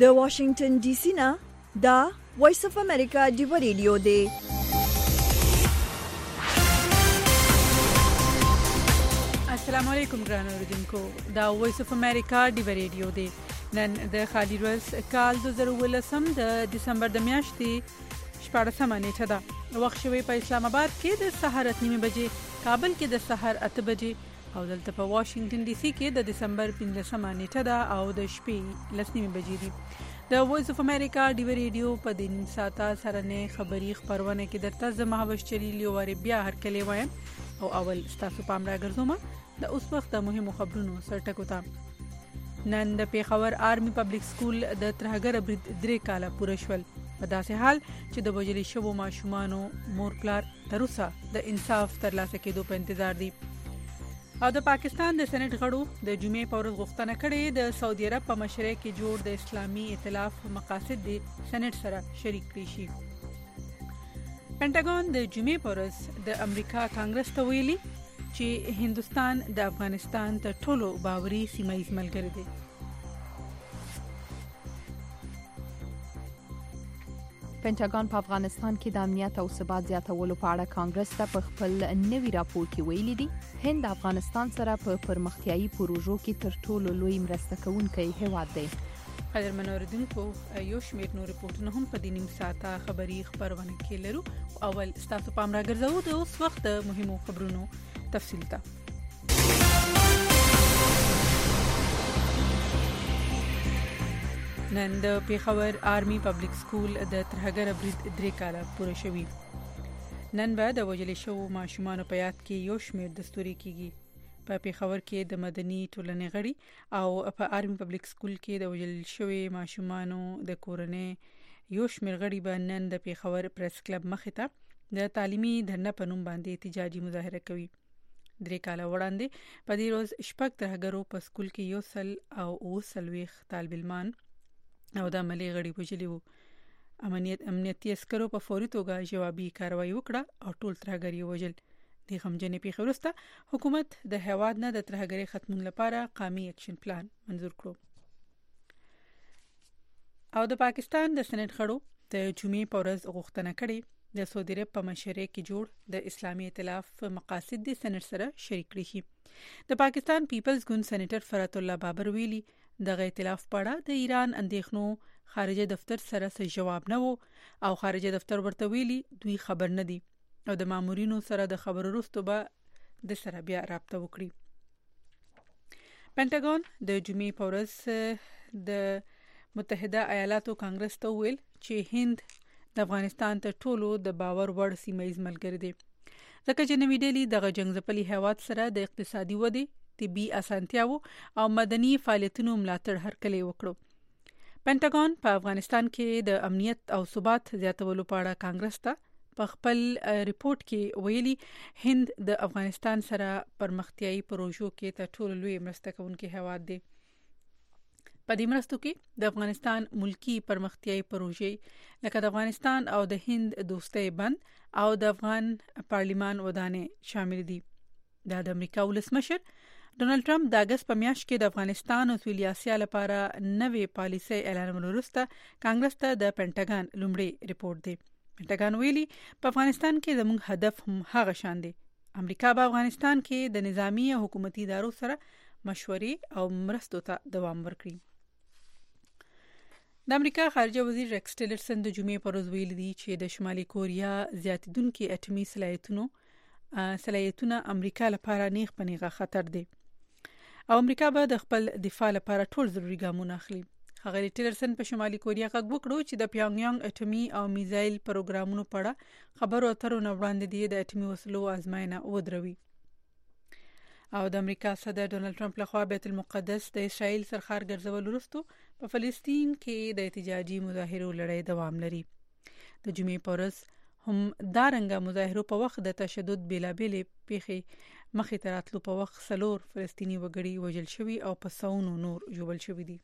د واشنگټن ډي سي نه دا وایس اف امریکا ډیو ریډیو دی. السلام علیکم ګران اوریدونکو، دا وایس اف امریکا ډیو ریډیو دی. نن د خالي ورځ کال 2018 د دسمبر د میاشتې 14 نیټه ده. وخت شوی په اسلام آباد کې د سحر 8:30 بجې، کابل کې د سحر 8 بجې او دلته په واشنگټن ډي سي کې د دسمبر 15 نیټه ده او د شپې 10:30 بجې دي. د وایس اف امریکا ډیو ریډیو په دین ساته سره نه خبری خبرونه کې درته زما هوښ چلی لوري بیا هر کله وایم او اول تاسو پام راګرځوم د اوس وخت مهمو خبرونو سرټکو ته. نن د پیښور آرمي پبلک سکول د ترهګر برید 3 کاله پوره شول، په داسې حال چې د وجلي شوو ماشومانو مور پلار تر اوسه د انصاف ترلاسه کېدو په انتظار دي. او د پاکستان د سېنات غړو د جمعې په ورځ غوښتنه کړې د سعودي عرب په مشرۍ کې جوړ د اسلامي ائتلاف مقاصد د سېنات سره شریک کړي شي. پینټاګون د جمعې په ورځ د امریکا کانګرس ته ویلي چې هندستان د افغانستان تر ټولو باوري سیمه ییز ملګری دی. پینټاګون په افغانستان کې د امنیت او ثبات زیاتولو په اړه کانګرس ته په خپل نوي راپور کې ویلي دي هند افغانستان سره په پرمختیايي پروژو کې تر ټولو لوی مرسته کوونکی هیواد دی. قدرمن اوریدونکو، یو شمېر نور ریپورتونه هم په دې نیم ساعته خبری خبرونه کې لرو. اول تاسو پام راګرځوو د اوس وخت مهمو خبرونو تفصیل ته. نن د پیښور آرمي پبلک سکول د ترهګر برید 3 کاله پوره شوی. نن به د وجلي شوو ماشومانو په یاد کې یو شمېر دستوري کیږي. په پیښور کې د مدني ټولنې غړي او په آرمي پبلک سکول کې د وجلي شوو ماشومانو د کورنۍ یو شمېر غړي به نن د پیښور پریس کلب مخې ته د تعلیمي دھرنا په نوم باندې احتجاجي مظاهره کوي. 3 کاله وړاندې په دې ورځ شپږ ترهګرو په سکول کې یو سل او اوسلويخ طالب علمان او د عملي غړي وجلي وو. امنیتي عسکرو په فوري توګه جوابي کاروایی وکړه او ټول ترهګر یې وژل. د غمجنې پیښې وروسته حکومت د هیواد نه د ترهګرۍ ختمولو لپاره قومي اکشن پلان منظور کړو. او د پاکستان د سېنات غړو د جمعې په ورځ غوښتنه کړې د سعودي عرب په مشرۍ کې جوړ د اسلامي ائتلاف مقاصد د سېنات سره شریک کړي شي. د پاکستان پیپلز ګوند سېنیټر فرات الله بابر ویلي دغه ائتلاف په اړه د ایران اندېښنو خارجه دفتر سره څه جواب نه وو او خارجه دفتر ورته ویلي دوی خبر نه دي او د مامورینو سره د خبرو وروسته به د سره بیا رابطه وکړي. پینټاګون د جمعې په ورځ د متحده ایالاتو کانګرس ته ویل چې هند د افغانستان تر ټولو د باور وړ سیمه ییز ملګری دی، ځکه چې نوې ډیلی دغه جنگځپلي هیواد سره د اقتصادي ودې، طبي اسانتیاو او مدني فعالیتونو ملاتړ هرکلی وکړو. پینټاګون په افغانستان کې د امنیت او ثبات زیاتولو په اړه کانګرس ته په خپل ریپورت کې ویلي هند د افغانستان سره پرمختیايي پروژو کې تر ټولو لوی مرسته کوونکی هیواد دی. په دې مرستو کې د افغانستان ملکی پرمختیايي پروژې لکه د افغانستان او د هند دوستۍ بند او د افغان پارلیمان ودانې شامل دي. د امریکا ولسمشر ډونالد ټرمپ د اگست په میاشت کې د افغانستان او سویلي اسیا لپاره نوې پالیسي اعلان وروسته کانګرس ته د پینټاګون لومړی ریپورت دی. پینټاګون ویلي په افغانستان کې زموږ هدف هم هغه شان دی. امریکا په افغانستان کې د نظامی او حکومتي ادارو سره مشورې او مرستو ته دوام ورکړي. د امریکا خارجه وزیر ریکس ټیلرسن د جمعې پر ورځ ویلي دي چې د شمالي کوریا زیاتیدونکو اټومي صلاحیتونه امریکا لپاره نیغ په نیغه خطر دي او امریکا به د خپل دفاع لپاره ټول ضروري ګامونه اخلي. ښاغلي ټیلرسن په شمالي کوریا غږ وکړو چې د پیونګ اټومي او میزایل پروګرامونو په اړه خبرو اترو نه وړاندې د اټومي وسلو ازموینه ودروي. او د امریکا صدر ډونالد ټرمپ لخوا بیت المقدس د اسرائیل سرخار ګرځول وروسته په فلسطین کې د احتجاجي مظاهرو لړۍ دوام لري. د جمعې په ورځ هم دارنګه مظاهرو په وخت د تشدد بیلابېلې پیښې مخې ته راتلو په وخت 4 فلسطیني وګړي وژل شوي او په سوونو نور ژوبل شوي دي.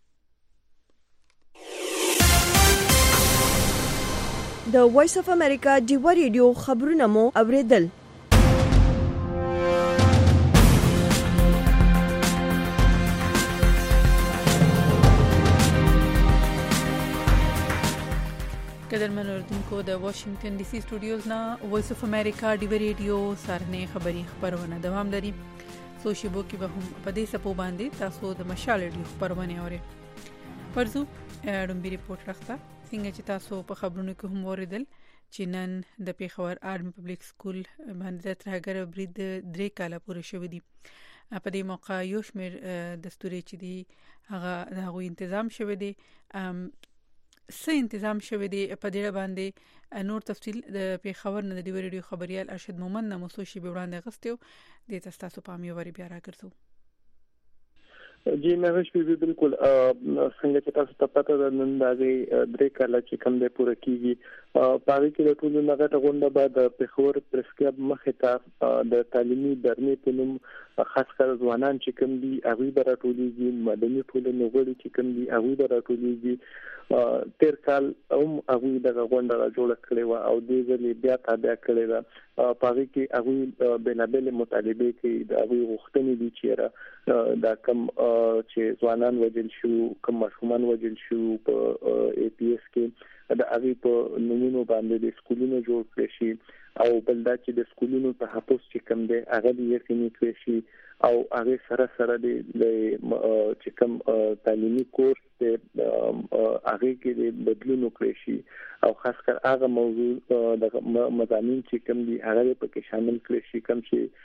د وایس اف امریکا ډیو ریډیو خبرونه مو اوریدل. قدرمن اوردونکو د واشنگټن ډي سي سټوډیوز نه وایس اف امریکا ډیو ریډیو سارنې خبری خبرونه دوام لري. سوشيبو کې به هم په دې سپو باندې تاسو د مشال ډیو خبرونه اورئ. پرځو اړومبي ریپورت راخته څنګه چې تاسو په خبرونو کې هم اوریدل چې نن د پیښور آرمي پبلک سکول باندې ترهګر برید 3 کاله پوره شوې دي. په دې موقع یو شمېر دستوري چې دي هغه دغه تنظیم شوی دی څه تنظیم شوی دی په دې باندې نور تفصیل د پیښور نه د ډیو ریډیو خبريال ارشد مومن نموسو شی به وړاندې غستیو د تاسو په میواري بیا راګرځو. جی مهوش به بالکل څنګه چې تاسو ته پته ده نن د 3 کاله چې کوم د پوره کیږي پاره کې د ټول نغټه غونډه بعد پیښور پریس کلب مخه ته د تعلیمي درنې په نوم خاص کر ځوانان چې کوم دي هغه براتولېږي مدني ټولنې غوړي چې کوم دي هغه براتولېږي تیر کال هم هغه د غونډه جوړ کړې و او د ځلې بیا تابع کړې ده پاره کې هغه بنابل مطالبه کې د هغه غوښتنې دي چې دا کم چې ځوانان وجل شو کوم ماشومان وجل شو په اي پي اس کې د هغه په نمونه باندې د سکولونو جوړ کړی شي او بلدا چې د سکولونو تحفظ چې کوم دی هغه یقیني کړی شي او هغه سره د چې کوم تعلیمي کورس د هغه کې د بدلون وکړي شي او خاص کر هغه موضوع د مضامین چې کوم دي هغه په کې شامل کړي شي کوم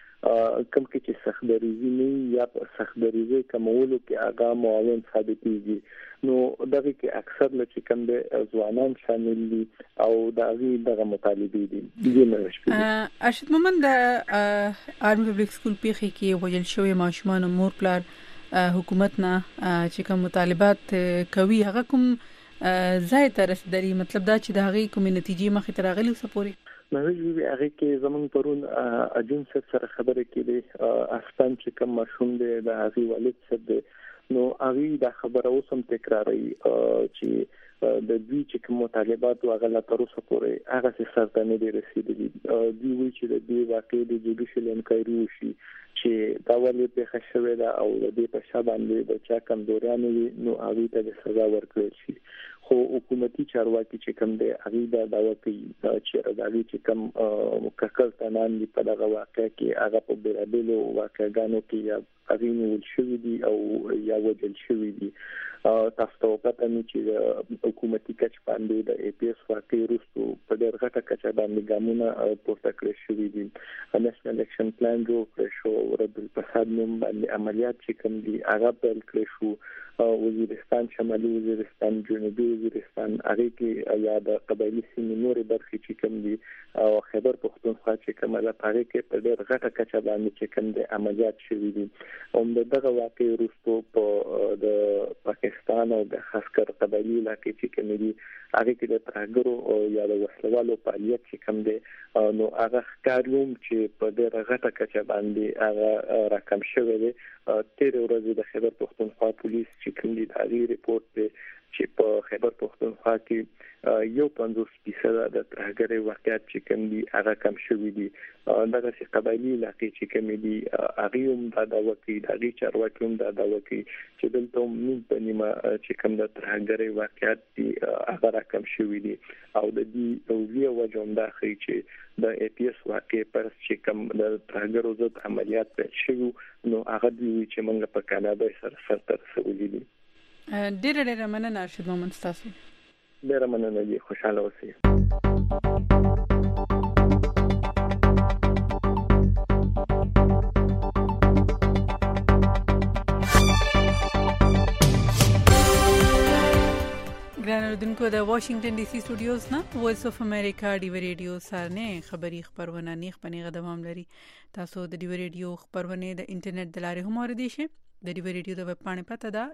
چې سخت دریزي نه یا سخت دریزي کومولو کې هغه معاون ثابتېږي نو دغه کې اکثر لکه کوم د ځوانان شامل دي او دغه مطالبه دي ارشد مومن د آرمي پبلک سکول پیخي کې ویل شوی ماشومان مور پلار حکومت نه چې کوم مطالبات کوي هغه کوم ځای ته رسیدلی مطلب دا چې د هغه کوم نتیجې مخې ته راغلي وسپوري مهوش به هغه کې زمون پرون اجن سره خبره کړي افغان چې کوم مشوم دی د هغه والد سره نو هغه د خبره اوسم تکراري چې د دوی چې کوم مطالبات هغه لا تر اوسه پورې هغه څه نه دي رسیدلي دوی وی چې د دې واقعي د جوډیشل انکوایري وشي چې دا ولې په خښوي دا او د دې په شابه باندې د چا کمزوريانه نو هغه ته سزا ورکړي شي خو حکومتي چارواکي چې کوم دی هغه دا داوا کوي چې راځي چې کوم مککل تنان دی په دغه واقع کې هغه په بیرابلو واقعګانو کې یا هغه نیول شوی دی او یا وجل شوی دی تاسو ته پته نه چې حکومتي کچ باندې د اي پي اس واقعي روسو په ډېر غټه کچه باندې ګامونه پورته کړی شوی دي نېشنل اکشن پلان جوړ کړی شو رد الفساد نوم باندې عملیات چې کوم دي هغه پیل کړی شو وزیرستان شمالي وزیرستان جنوبي وزیرستان هغه کې یا د قبایلی سیمې نورې برخې چې کوم دي او خیبر پختونخوا چې کومه ده هغه کې په ډېر غټه کچه باندې چې کوم دي عملیات شوی دي او دغه واقعي روسو په د پاکستان او د خاص کر قبایلی علاقې چې کوم دي هغه کې د ترهګرو او یا د وسلوالو فعالیت چې کوم دي نو هغه ښکاروم چې په ډېر غټه کچه باندې هغه راکم شوی دی تیر ورځ د خیبر پختونخوا پولیس چې کوم دي دا ریپورت دی چې په خیبر پختونخوا کې 50% د ترهګرۍ واقعیت چې کوم دي هغه کم شوی دي دغه قبایلی علاقې چې کوم دي هغه هم دا د وکی د چارواکي هم دا د وکی چې دلته موږ په نیمه چې کوم د ترهګرۍ واقعیت دي هغه کم شوی دي او د دې اولیه وجوم داخلي چې د اي پي اس واقع پر چې کوم د ترهګرو ضد عملیات پیل شوی نو هغه دی چې موږ په کاناډا سره تر رسولي دي ډېر مننه ارشد مومن تاسو ډېر مننه دي خوشاله اوسئ ګران اوردونکو د واشنگټن ډي سي سټوډیوز نه وایس اف امریکا ډیو ریډیو سارنې خبری خبرونه نیخ پنیغه دوام لري تاسو د ډیو ریډیو خبرونه د انټرنیټ د لارې هم اوریدئ شئ د ډیو ریډیو د ویب پاڼې پته ده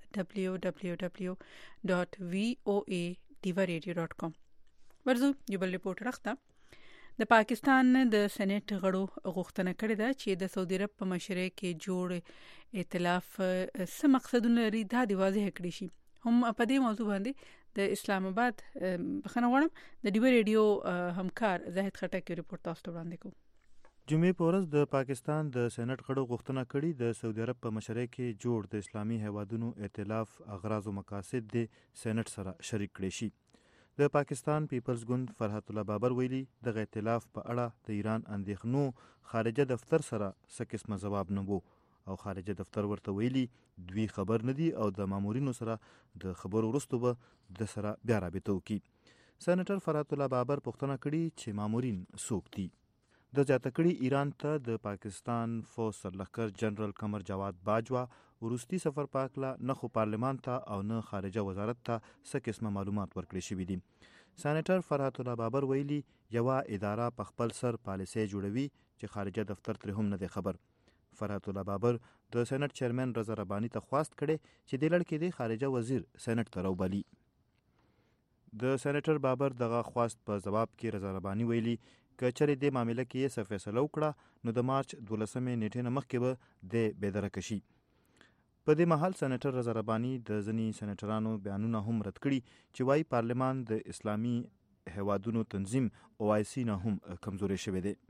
www.voadiwaradio.com ورزو یو بل ریپورت راخته د پاکستان د سېنات غړو غوښتنه کړې ده چې د سعودي عرب په مشرۍ کې جوړ ائتلاف څه مقصدونه لري دا د واضح کړی شي هم په دې موضوع باندې د اسلام آباد بخنه غواړم د ډیو ریډیو همکار زاهد خټک ریپورت تاسو ته وړاندې کوم جمعې په ورځ د پاکستان د سېنات غړو غوښتنه کړې د سعودي عرب په مشرۍ کې جوړ د اسلامي هیوادونو ائتلاف اغراض او مقاصد د سېنات سره شریک کړي شي د پاکستان پیپلز ګوند فرحت الله بابر ویلي دغه ائتلاف په اړه د ایران اندېښنو خارجه دفتر سره څه قسمه ځواب نه وو او خارجه دفتر ورته ویلي دوی خبر نه دي او د مامورینو سره د خبرو وروسته به د سره بیا رابطه وکړي. سېنیټر فرحت الله بابر پوښتنه کړې چې مامورین څوک دي. د زیاته کړي ایران ته د پاکستان فوج سرلښکر جنرال قمر جواد باجوا وروستي سفر پاکله نه خو پارلمان ته او نه خارجه وزارت ته څه قسمه معلومات ورکړي شوي دي. سېنیټر فرحت الله بابر ویلي یوه اداره په خپل سر پالیسۍ جوړوي چې خارجه دفتر ترې هم نه دی خبر. فرحت الله بابر د سېنات چیرمن رضا رباني ته خواست کړي چې د لړ کې د خارجه وزیر سېنات ته راوبالي. د سېنیټر بابر دغه خواست په جواب کې رضا رباني ویلي که چېرې دې معامله کې څه فیصله وکړه نو د مارچ 12 نیټې نه مخکې به د بېدرکه شي. په دې مهال سېنیټر رضا رباني د ځینې سېنیټرانو بیانونه هم رد کړي چې وايي پارلمان د اسلامي هیوادونو تنظیم OIC نه هم کمزوري شوی دی.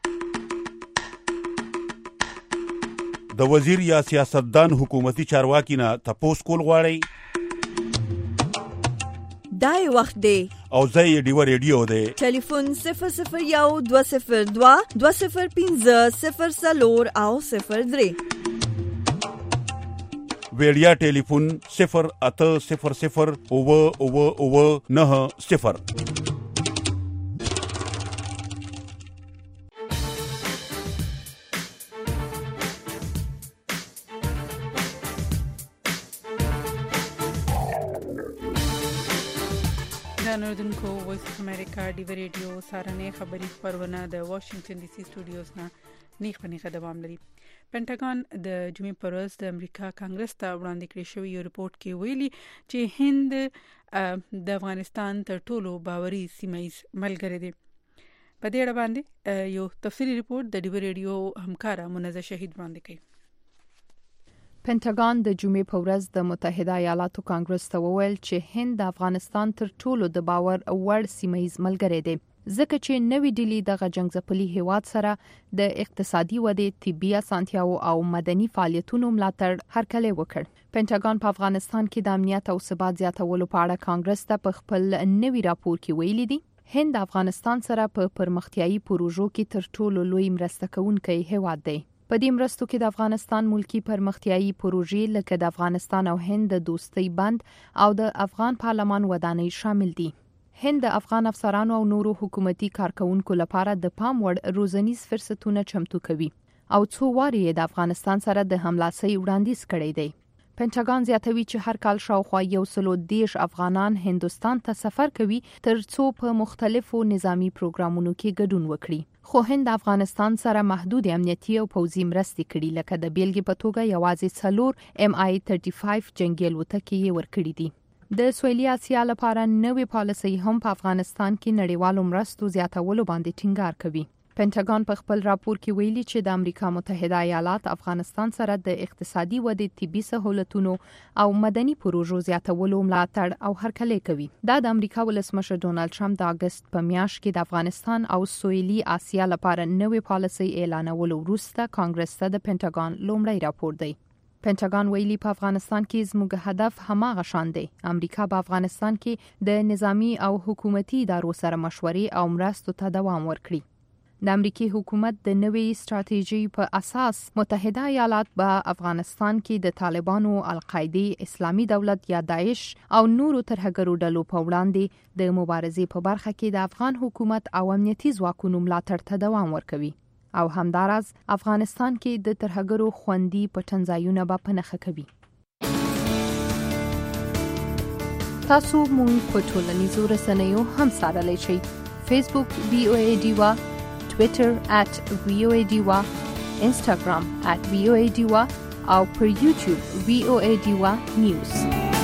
د وزیر یا سیاستدان حکومتي چارواکي نه تپوس کول غواړي دای وخت دی او زه یې ډیوه ریډیو دی. ټلیفون 001 202 205 04 او 03. ویډیا ټلیفون 0800 9090. نوردونکو وایس اف امریکا ډیو ریډیو سارنې خبري خبرونه د واشنگټن ډي سي سټوډیوز نه نیخ پنیخه دوام لري. پینټاګون د جمعې پر ورځ د امریکا کانګرس ته وړاندې کړی شوی یو ریپورت کې ویلي چې هند د افغانستان تر ټولو باوري سیمایي ملګری دی. په دې اړه باندې یو تفصیلی ریپورت د ډیو ریډیو همکارا منزه شهید وړاندې کړي. پینټاګون د جمعې په ورځ د متحده ایالاتو کانګرس ته وویل چې هند د افغانستان تر ټولو د باور وړ سیمایي ملګری دی ځکه چې نوې ډیلی د جنگځپلي هیواد سره د اقتصادي ودې، طبي اسانتیاو او مدني فعالیتونو ملاتړ هرکلی وکړ. پینټاګون په افغانستان کې د امنیت او ثبات زیاتولو په اړه کانګرس ته په خپل نوي راپور کې ویلي دي هند د افغانستان سره په پرمختیایي پروژو کې تر ټولو لوی مرسته کوونکی هیواد دی. په دې مرستو کې د افغانستان ملکی پرمختیایي پروژې لکه د افغانستان او هند د دوستۍ بند او د افغان پارلمان ودانۍ شامل دي. هند د افغان افسرانو او نورو حکومتي کارکونکو لپاره د پام وړ روزنیز فرصتونه چمتو کوي او څو واري د افغانستان سره د هملاسۍ وړاندیز کړی دی. پینټاګون زیاتوي چې هر کال شاوخوا 130 افغانان هندستان ته سفر کوي تر څو په مختلفو نظامی پروګرامونو کې ګډون وکړي. خو هند افغانستان سره محدود امنیتي او پوځي مرستې کړي لکه د بیلګې په توګه یوازې 4 MI-35 جنگي الوتکې ورکړي دي. د سویلي اسیا لپاره نوې پالیسي هم په افغانستان کې نړیوالو مرستو زیاتولو باندې ټینګار کوي. پینټاګون په خپل راپور کې ویلي چې د امریکا متحده ایالات افغانستان سره د اقتصادي ودې، طبي سہولتونو او مدني پروژو زیاتولو ملاتړ او هرکلی کوي. دا د امریکا ولسمشر ډونالد ټرمپ د اگست په میاشت کې د افغانستان او سویلي اسیا لپاره نوې پالیسي اعلانولو وروسته کانګرس ته د پینټاګون لومړی راپور دی. پینټاګون ویلي په افغانستان کې زموږ هدف هماغه شان دی. امریکا په افغانستان کې د نظامی او حکومتي ادارو سره مشورې او مرستو ته دوام ورکړي. د امریکای حکومت د نوې ستراتیژي په اساس متحده ایالات په افغانستان کې د طالبانو، القاعده، اسلامي دولت یا داعش او نورو ترهګرو ډلو په وړاندې د مبارزې په برخه کې د افغان حکومت او امنیتي ځواکونو ملاتړ ته دوام ورکوي او همداراز افغانستان کې د ترهګرو خوندي پټنځایونه به پنهخه کوي. تاسو مونږ په ټولنیزو رسنیو هم سره شئ. فیسبوک VOA ډیوا، Twitter @VOA Diwa, Instagram @VOA Diwa او پر YouTube VOA Diwa News.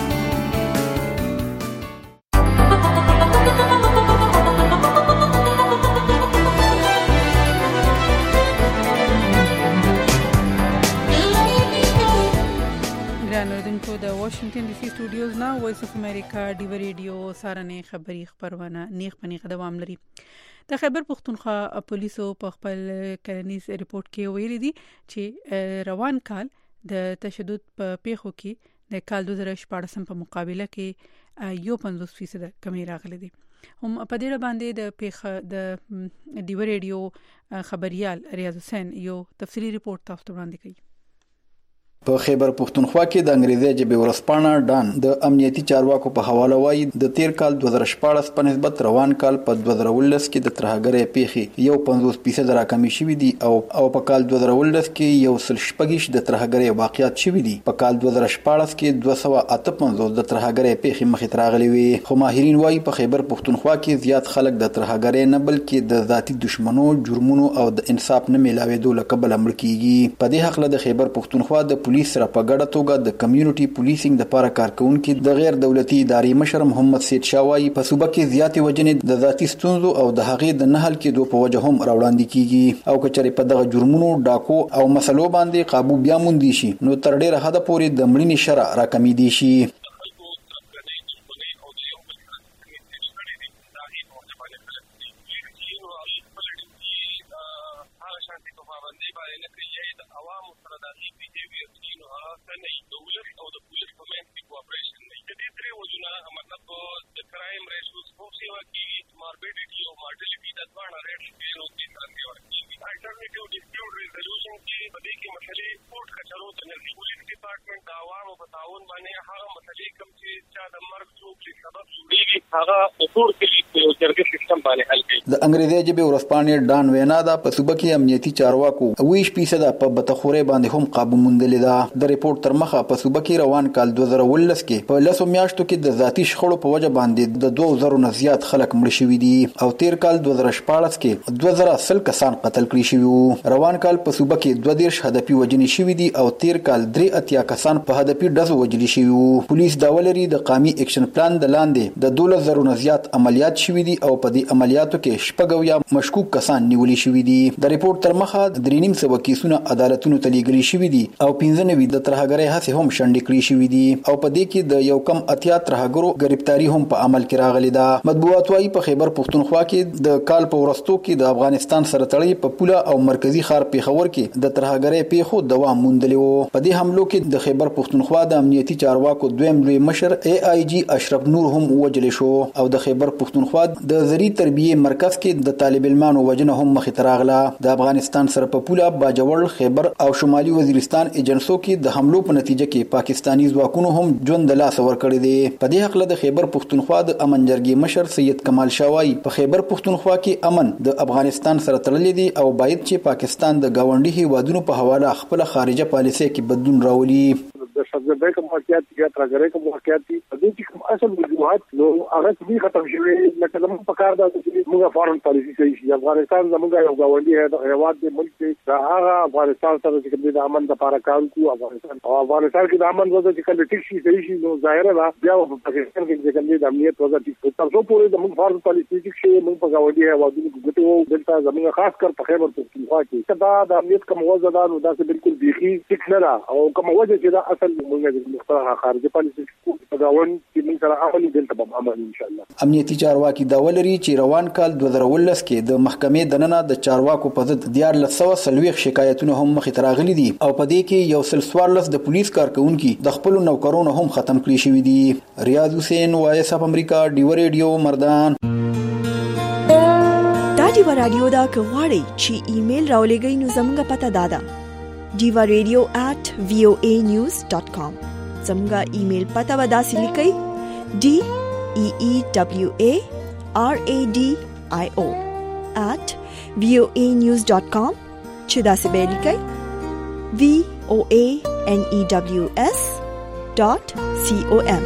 ګرانوردونکو د واشنگټن ډي سي سټوډیوز نه وایس اف امریکا ډیو ریډیو سارنې خبري خبرونه نیخ پنیخه دوام لري. د خیبر پختونخوا پولیسو په خپل کلنیز ریپورت کې ویلي دي چې روان کال د تشدد په پیښو کې د کال 2014 په مقابله کې 50% کمی راغلي دي. هم په دې باندې د پیښه د ډیو ریډیو خبريال ریاض حسین یو تفصیلی ریپورت تاسو ته وړاندې کوي. په خیبر پختونخوا کې د انګریزي ژبې ورځپاڼه ډان د امنیتي چارواکو په حواله وایي د تیر کال 2014 په نسبت روان کال په 2019 کې د ترهګرۍ پیښې 50% راکمې شوې دي او په کال 2019 کې 160 د ترهګرۍ واقعیات شوې دي. په کال 2014 کې 258 د ترهګرۍ پیښې مخې ته راغلي وي. خو ماهرین وایي په خیبر پختونخوا کې زیات خلک د ترهګرۍ نه بلکې د ذاتي دشمنو جرمونو او د انصاف نه ملاوېدو له کبله مړ کیږي. په دې حق له د خیبر پختونخوا د پولیس سره په ګډه توګه د کمیونټي پولیسینګ د لپاره کارکونکو د غیر دولتي ادارې مشر محمد سید شاوای په صوبه کې زیاتې وجنې د ذاتي ستونزو او د هغې د نه حل کېدو په وجه هم راوړاندې کیږي او کچري په دغه جرمونو ډاکو او مسلو باندې قابو بیا موندي شي نو تر ډیره حد پورې د مړینې شرع راکمې دي شي. د انګریزي ژبې ورځپاڼې ډان وینا دا په صوبه کې امنیتي چارواکو 20% په بتخوري باندې هم قابو موندلې ده. د ریپورت تر مخه په صوبه کې روان کال 2019 کې په 10 میاشتو کې د ذاتي شخړو په وجه باندې د 2000 نه زیات خلک مړ شوي دي او تیر کال 2014 کې 2000 کسان قتل کړي شوي. روان کال په صوبه کې 22 هدفي وجنې شوي دي او تیر کال 83 کسان په هدفي ډزو وجلي شوي. پولیس دا ولري د قومي اکشن پلان د لاندې د 12000 نه زیات عملیات شوي دي او په دې عملیاتو کې شپږویا مشکوک کسان نیولي شوي دي. د ریپورت تر مخه 3.5 کیسونه عدالتونو ته لیږلي شوي دي او 15 د ترهګرۍ هڅې هم شنډې کړې شوي دي او په دې کې د یو کم اتیا ترهګرو گرفتاری هم په عمل کې راغلي ده. مطبوعات وايي په خیبر پختونخوا کې د کال په ورستو کې د افغانستان سره تړلې په پوله او مرکزی ښار پیښور کې د ترهګرۍ پیښو دوام موندلی و. په دې حملو کې د خیبر پختونخوا د امنیتي چارواکو دویم لوی مشر AIG اشرف نور هم وجل شو او د خیبر پختونخوا د زری تربیه مرکز کې د طالب علمانو وجنه هم مخې ته راغله. د افغانستان سره په پوله باجوړ خیبر او شمالي وزیرستان ایجنسو کې د حملو په نتیجه کې پاکستانی ځواکونو هم ژوند لاس ورکړی دی. په دې حق له د خیبر پختونخوا د امن جرګې مشر سید کمال شاوای په خیبر پختونخوا کې امن د افغانستان سره تړلې دي او باید چې پاکستان د گاونډي هیوادونو په حواله خپل خارجه پالیسي کې بدلون راولي. د شګردای کوم واقعیت یا ترګرای کوم واقعیت دي د دې کوم اصل وجوهات نو هغه دې ختم شوی لکه زموږ په کار دا چې موږ فارن پالیسي صحیح شي. افغانستان زموږ یو گاونډي هیواد دی ملک دی دا هغه افغانستان سره چې کوم د امن لپاره کار کوي افغانستان کې د امن وضع چې کله ټیک شي صحیح شي نو ظاهره ده بیا په پاکستان کې چې کوم د امنیت وضع ټیک تر څو پورې د موږ فارن پالیسي ټیک شي موږ په گاونډي هیوادونو کې ګټو دلته زموږ خاص کر په خیبر پختونخوا کې دا د امنیت کوم وضع ده نو دا بالکل بيخي ټیک نه ده او کوم وجه چې دا اصل موږ مختلفه خارجي پالیسي په گاون کې موږ سره عملي دلته به عمل ان شاء الله. امنیتي چارواکي دا ولري چې روان کال 2019 کې د محکمې دننه د چارواکو په ضد 1440 شکایتونه هم مخې ته راغلي دي او په دې کې 114 د پولیس کارکونکو د خپل نوکرونو هم ختم کړي شوی دي. ریاض حسین وایس اف امریکا ډیو ریډیو مردان. دا ډیو رادیو دا کوړی چې ایمیل راولېږئ نو زموږه پته دادا diva.radio@voanews.com زموږه ایمیل پته ودا سلیکئ DEEWARADIO@voanews.com چې دا څه به لیکئ VOANEWS.com.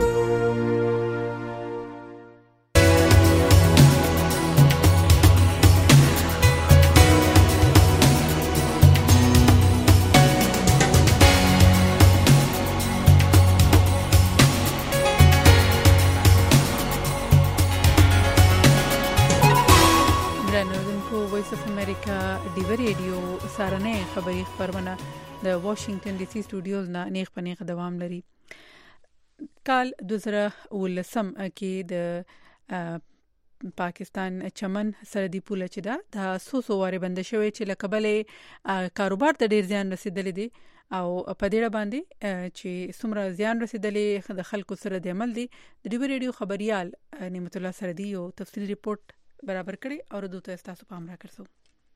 ډیو ریډیو سارنې خبري خبرونه د واشنگټن ډي سي سټوډیوز نه نیغ پنیغ دوام لري. کال 2019 کې د پاکستان چمن سرحدي پوله چې دا د سوسو واره بند شوی چې لکبلې کاروبار ته ډیر ځان رسیدلې دي او په دې باندې چې څومره زیان رسیدلې د خلکو سره د عمل دي د ډیو ریډیو خبريال نعمت الله سردي یو تفصیلی ریپورت برابر کړي او دوی تاسو پام راکړئ.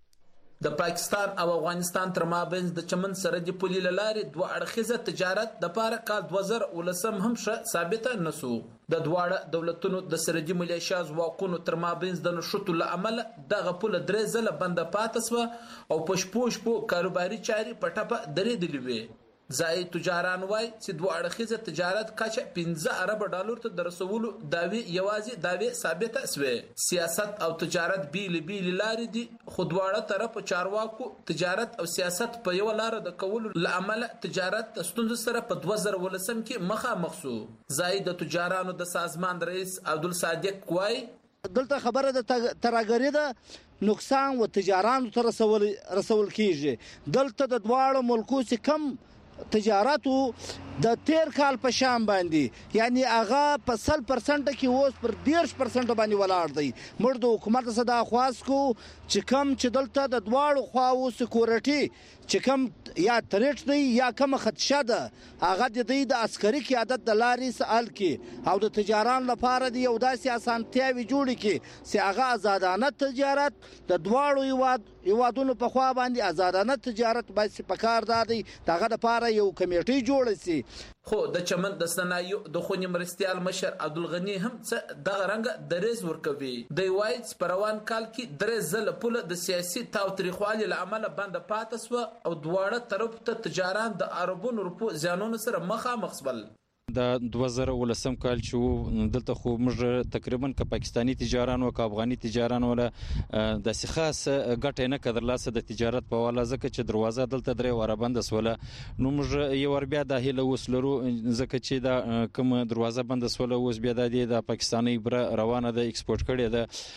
د پاکستان او افغانستان تر مابین د چمن سرحدي پولې لارې دوه اړخیزه تجارت د پاره کال 2019 هم ثابت نسو. د دواړه دولتونو د سرحدي ملیشیا ځواکونو تر مابین د نشټو لامل دغه پوله درې ځله بند پاتې سو او پښپوش په کاروباري چاري پټه درېدلې وي. ځای تجاران وای چې دوه اړخیزه تجارت کچه 15 ارب ډالر ته درسولو داوی یوازې داوی ثابت اسوي. سیاست او تجارت بیل لارې دي خو دواړه طرف چارواکو تجارت او سیاست په یو لار د کولو لامل تجارت ستونزې سره په 2019 کې مخامخ شو. ځای د تجارانو د سازمان رئیس عبدالصادق وای دلته خبره د تراګری ده نقصان و تجارانو ته رسول کیږي. دلته د دواړو ملکو چې کم تجارتو د تیر کال په شام باندې یعنی هغه په 100% کې اوس پر 10% باندې ولاړ دی. موږ د حکومت صدا خواست کو چې کم چې دلته د دواړو خواو سکیورټي چې کم یا تریټ دی یا کم خدشه ده هغه د دې د عسکري قیادت د لارې سال کې او د تجاران لپاره دی یو داسې اسانتیاوي جوړ کې چې هغه آزادانه تجارت د دواړو یوادونو په خوا باندې آزادانه تجارت باید پکار دادي دغه لپاره یو کمیټي جوړ شي. خو د چمن د صنایع د خونی مرستيال مشر عبدالغنی هم دغه رنګ درز ورکوي. د وایټ پروان کال کې درز زل پوله د سیاسي تاوتریخوالي لامل بند پاتې سو او دواړه طرف ته تجاران د عربونو روپو زیانونو سره مخامخ شول. د 2019 کال چې دلته خو موږ تقریبا ک پاکستانی تجاران او ک افغاني تجاران ولا د خاص ګټه نه کړل لاسه د تجارت په والا ځکه چې دروازه دلته درې وره بند سوله. نو موږ یو ور بیا د هله وسلرو ځکه چې دا کوم دروازه بند سوله اوس بیا د پاکستانی بر روانه د ایکسپورت کړي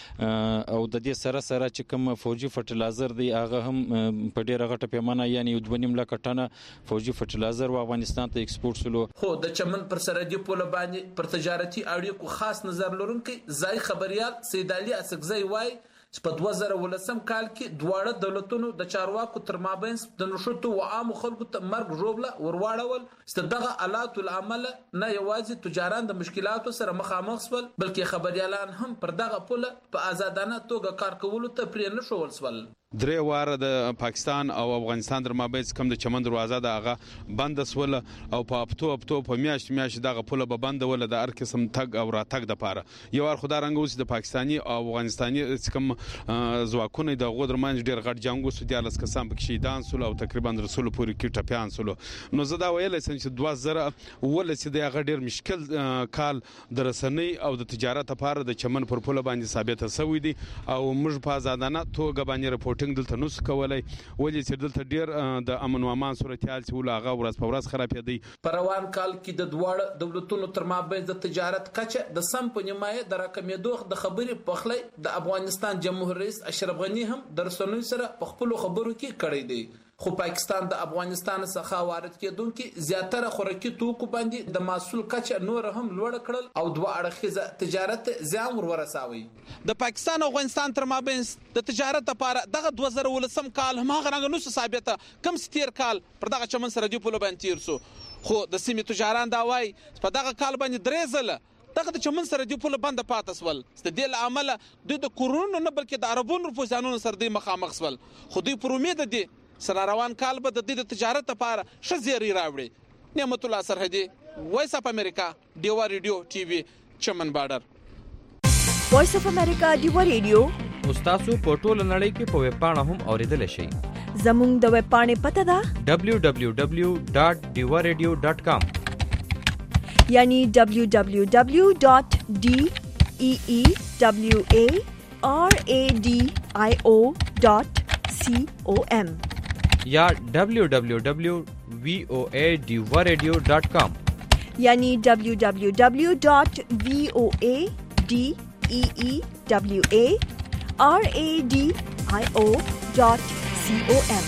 ده او د دې سره چې کوم فوجي فرټیلایزر دی هغه هم په ډیره غټه پیمانه یعنی 2.5 لک ټنه فوجي فرټیلایزر و افغانستان ته ایکسپورت سلو. خو د چمن پر سرحدي پوله باندې پر تجارتي اړیکو خاص نظر لرونکي ځای خبريال سید علي اسقزی وای چې په 2019 کال کې دواړه دولتونو د چارواکو تر مابین د نشټو و عام خلکو ته مرګ ژوبله ورواړول چې دغه آلات العمل نه یوازې تجاران د مشکلاتو سره مخامخ شول بلکې خبريالان هم پر دغه پوله په آزادانه توګه کار کولو ته پرې نه شول سول. درې واره د پاکستان او افغانستان در مابین کم د چمن دروازه د هغه بند سول او په اپتو په میاشت دغه پوله به بند ول د هر قسم تګ او راتګ د پاره یو ور خدای رنګ اوس د پاکستانی او افغانستانی کم ځواکونه د غو درمن ډیر غټ جنگ وسو د لاس کسان په شهیدان سول او تقریبا رسول پوری کې ټپیان سول. نو زه دا ویل چې 2000 ول چې د هغه ډیر مشکل کال د رسنۍ او د تجارت لپاره د چمن پر پوله باندې ثابت شوی دي او موږ په آزادانه توګه باندې رپورټ دلته نو کولای ولې چې دلته ډیر د امن و امان صورتحال چې ولغه ورځ په ورځ خراب دی. پروان کال کې د دواړه دولتونو تر مابین د تجارت کچه د سم په نیمایه د راکمېدو د خبرې پخلی د افغانستان جمهور رئیس اشرف غنی هم د رسنیو سره په خپل خبرو کې کړی دی. خو پاکستان د افغانستان څخه وارد کېدونکو زیاتره خوراکي توکو باندې د محصول کچه نور هم لوړ کړل او دوه اړخیزه تجارت زیان ورساوي. د پاکستان او افغانستان تر مابین د تجارت لپاره دغه 2019 کال هم هغه رنګ نو ثابته کم ستیر کال پر دغه چمن سره دی په لبان تیر سو. خو د سیمې تجاران دا وای په دغه کال باندې درې ځله دغه د چمن سره دی په بند پاتې سول. د دې عمل د کورونا نه بلکې د عربونو په ځانونو سره دی مخامخ سول. خو دوی پر امید دي سره روان کال به د دې تجارت لپاره شزيري راوړي. نعمت الله سرحدي وایس اف امریکا ډیوا ریډیو ټي وي چمن بارډر. وایس اف امریکا ډیوا ریډیو تاسو په ټوله نړۍ کې په ویب پاڼه هم اوریدل شئ. زموږ د ویب پاڼې پته ده www.diwaradio.com یعنی www.deewaradio.com या www.voadiwaradio.com یعنی www.voadiwaradio.com.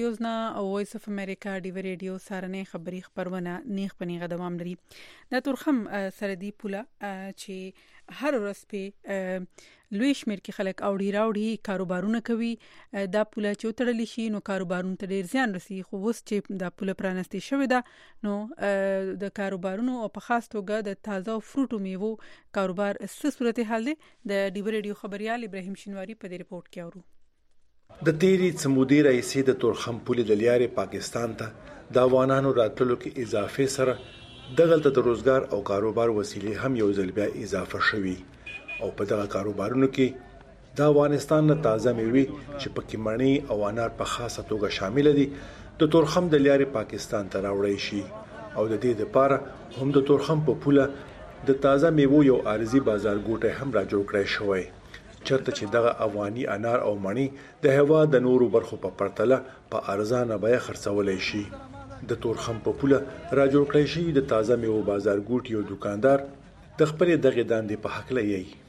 سټوډیوز نه وایس اف امریکا ډیو ریډیو سارنه خبري خبرونه نیغ پنیغه دوام لري د تورخم سردي پوله چې هر ورځ په لوی شمیر کې خلک اوړي راوړي کاروبارونه کوي دا پوله چې تړلی شي نو کاروبارونه ته ډیر زیان رسي خو اوس چې دا پوله پرانستې شوې ده نو د کاروبارونو او په خاص توګه د تازه فروټو میوو کاروبار څه صورتحال دی د ډیو ریډیو خبريال ابراهیم شینواری په دې رپورت کې اورو د تیری سمودي رئیسي د تورخم پولې د لیارې پاکستان ته د افغانانو راتللو کې اضافه سره دغلته د روزګار او کاروبار وسیلې هم یو ځل بیا اضافه شوي او په دغه کاروبارونو کې د افغانستان نه تازه میوې چې پکې مڼې او انار په خاصه توګه شامل دي د تورخم د لیارې پاکستان ته راوړی شي او د دې لپاره هم د تورخم په پوله د تازه میوو یو عارضي بازار ګوټه هم را جوړ کړی شوی چرته چې دغه افغاني انار او مڼې د هوا د نورو برخو په پرتله په ارزانه بیه خرڅولای شي د تورخم په پوله را جوړ کړی شي د تازه میوو بازار ګوټ یو دکاندار د خپل دغه داندې په حق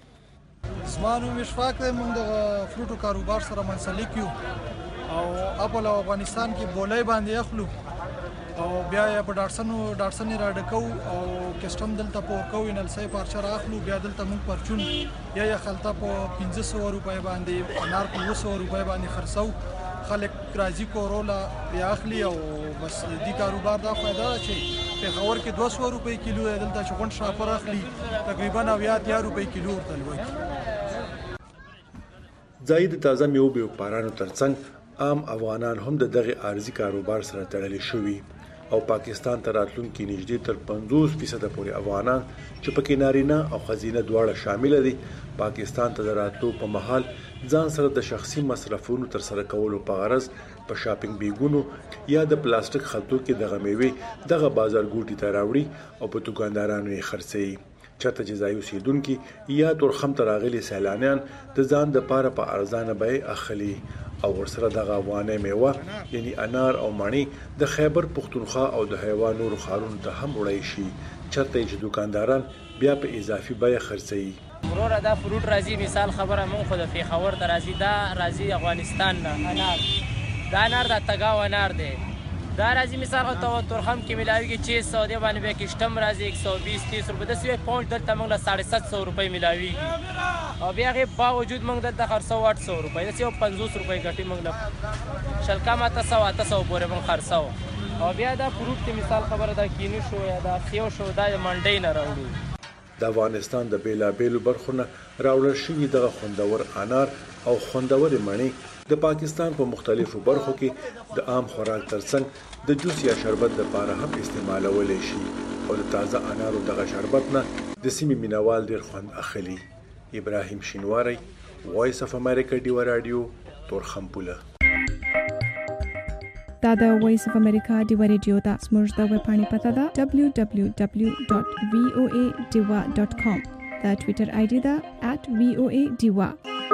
لې زمانو مشفاق موږ د فروټو کاروبار سره منسلک یو او خپل افغانستان کې بولای باندې اخلو او بیا په ډاټسن را ډکو او کسٹم دلته په ورکو انل سي پارچر اخلو بیا دلته موږ پرچون یا خلطه په 1500 روپۍ باندې انار په 200 روپۍ باندې خرڅو خلک راځي کورولا بیا اخلي او بس دې کاروبار دا فائدہ چې په خور کې 200 روپۍ کیلو دلته شغون شاپر اخلي تقریبا 90 روپۍ کیلو ورته لوي زاید تازه میوه به پارانو ترڅنګ عام افغانان هم دغه ارزي کاروبار سره تړلي شوي او پاکستان ته راتلونکي نږدې تر 50% پورې افغانان چې پکې نارینه او خزینه دواړه شامل دي پاکستان ته راتلو په محل ځان سره د شخصي مصرفونو تر سره کولو په غرض په شاپینګ بیګونو یا د پلاستیک خلطو کې دغه میوه دغه بازار ګوټي ته راوړي او په دکاندارانو یې خرڅي چاته چې ځای اوسیدونکو یا تورخم ته راغلي سیلانیان د ځان د پاره په ارزانه بیه اخلي او ورسره دغه افغاني میوه یعنی انار او مڼې د خیبر پختونخوا او د حیوان نور خارون ته هم وړي شي چرته چې دکانداران بیا په اضافي بیه خرڅي مرور دا فروټ راځي مثال خبره مون خو د فیخور ته راځي دا راځي افغانستان نه انار دا تګاو انار دی دا راځي مثال او تورخم کې ملاويږي 600 دی باندې به کشتم راځي 120 30 روپے د سوي پونج دلته موږ له 750 روپے ملاويږي او بیا غي باوجود موږ دلته خرڅو 800 روپے د سوي 50 روپے ګټي موږ له شلکا ماته 700 پورې موږ خرڅو او بیا دا فروټ کې مثال خبره دا کینو شو یا دا خيو شو دا منډي نه راوړو د افغانستان د بیلابېلو برخونه راوړل شوي دغه خوندور انار او خوندور مڼې د پاکستان په مختلفو برخو کې د عام خوراک ترڅنګ د جوس یا شربت لپاره هم استعمالول شي او د تازه انارو دغه شربت نه د سیمې مینوال ډیر خوند اخلي ابراهیم شینواری وایس اف امریکا ډیو رادیو تورخم پوله دا د وایس اف امریکا ډیو ریډیو دا سمور د ویب پاڼې پته ده www.voadiwa.com دا ټوئیټر آی ډی ده @voadiwa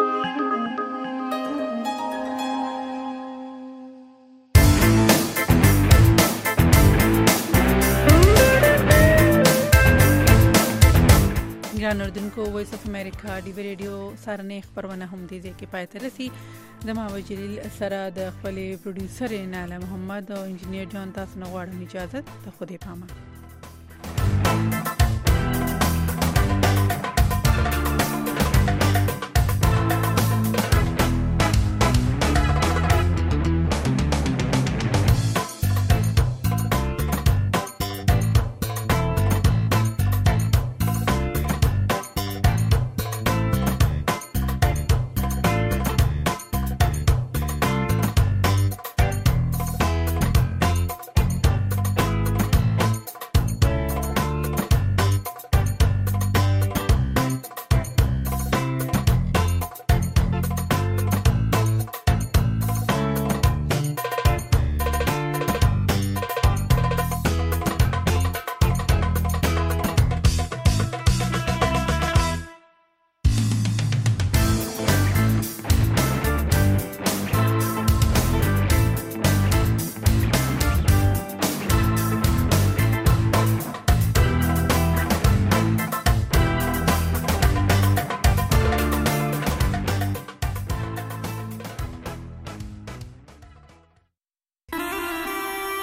نوردونکو وایس اف امریکا ډیو ریډیو سارنه خبرونه هم دي چې پاتې رسي زما وجلیل سره د خپل پروډوسر ناله محمد او انجنیر جان تاسو نه غواړم اجازه ته خو دې پامه